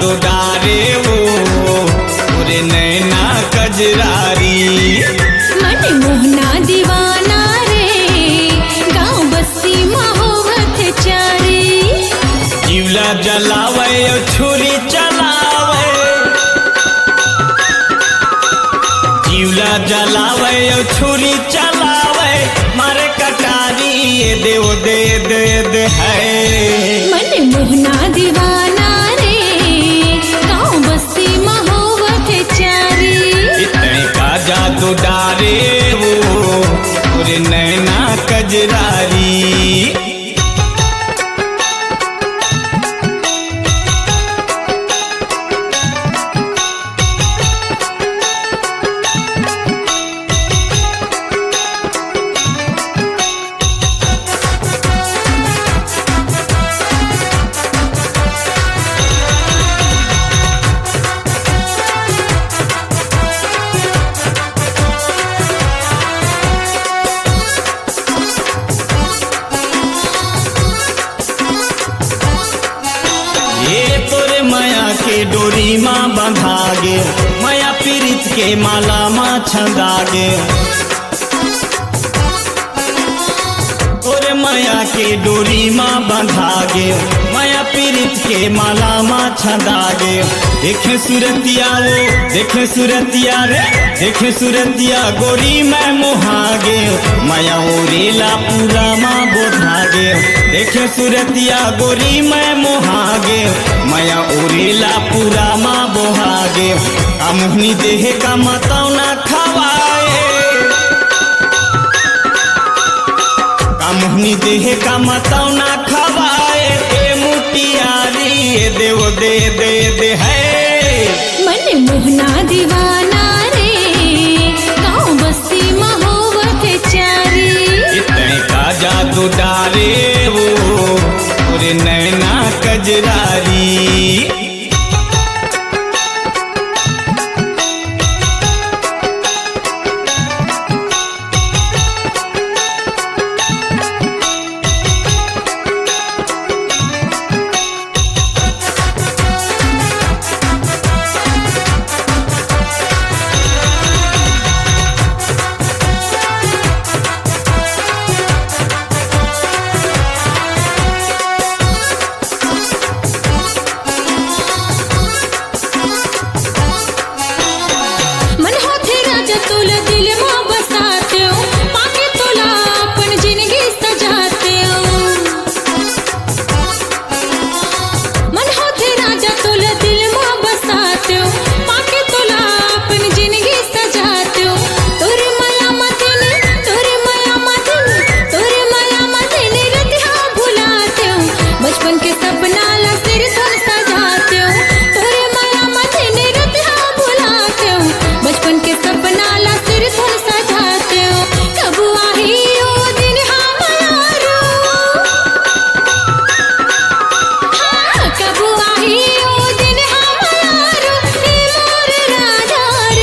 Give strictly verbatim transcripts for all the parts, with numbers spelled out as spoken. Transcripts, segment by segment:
जादू डारे वो पूरे नैना कजरारी। मन मोहना दीवाना रे गाँव बस्ती महोवत चारी। जीवला जलावे छुरी चलावे, जीवला जलावे छुरी चलावे मारे कटारी ये देव दे दे दे है। मन मोहना दीवाना रे गाँव बस्ती महोवत चारी। इतने का जादू डारे वो पूरे नैना कजरारी। के डोरी माँ बंधागे माया पीरित के माला माँ छंदागे। तोरे माया के डोरी माँ बंधागे माया पीरित के माला माँ छंदागे। देखे सुरतिया वो देखे सुरतिया रे देखे सुरतिया गोरी मैं मोहागे माया ओरेला पूरा माँ बोधागे। देखे सुरतिया गोरी मैं मोहागे माया ओरेला पूरा माँ बोहागे। अमुहनी देह का मतौना खवाए, अमुहनी देह का मतौना खवाए ए मुटियारी ये देव दे दे दे है। मन मोहना दीवाना रे गाँव बस्ती महोवत चारी। इतने का जादू डारे वो पूरे नैना कजरारी। तुला दिल माँ बसाते हो पाके तुला अपन जिंदगी सजाते हो। मन होते राजा तुला दिल माँ बसाते हो पाके तुला अपन जिंदगी सजाते हो। तोरे माया मदन तोरे माया मदन तोरे माया मदन रतिया भुलाते हो। बचपन के सपना ला सिर धर सजाते हो। तोरे माया मदन रतिया भुलाते हो। बचपन के सपना सजाते हो। कब आही ओ दिन हमारो, हाँ कब आही ओ दिन हमारो ए मोर राजा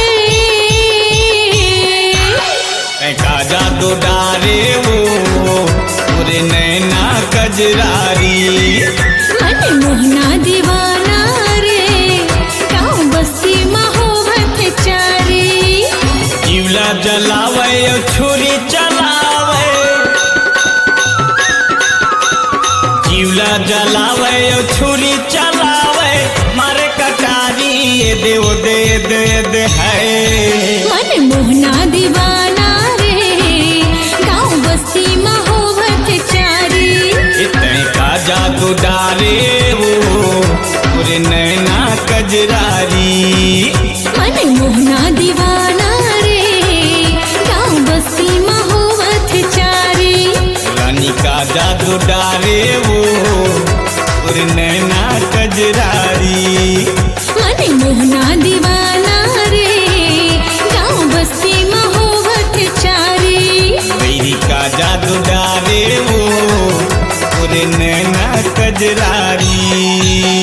रे। का जादू डारे वो पूरे नैना कजरारी। मन मोहना दीवाना रे गाँव बस्ती महोवत चारी। जीवला जलावे छुरी चलावे, जीवला जलावे छुरी चलावे मारे कटारी ये देव दे दे दे है। मन मोहना दीवाना रे गाँव बस्ती महोवत चारी। इतने का जादू डारे वो पूरे नैना कजरारी। मन मोहना दीवाना का जादू डारे वो पूरे नैना कजरारी। मन मोहना दीवाना रे गाँव बस्ती महोवत चारी। मेरी का जादू डारे वो पूरे नैना कजरारी।